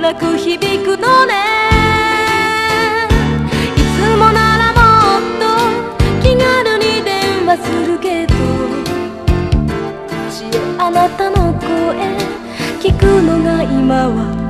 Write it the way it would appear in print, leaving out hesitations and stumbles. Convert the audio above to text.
なく響くのね。いつもならもっと気軽に電話するけど、あなたの声聞くのが今は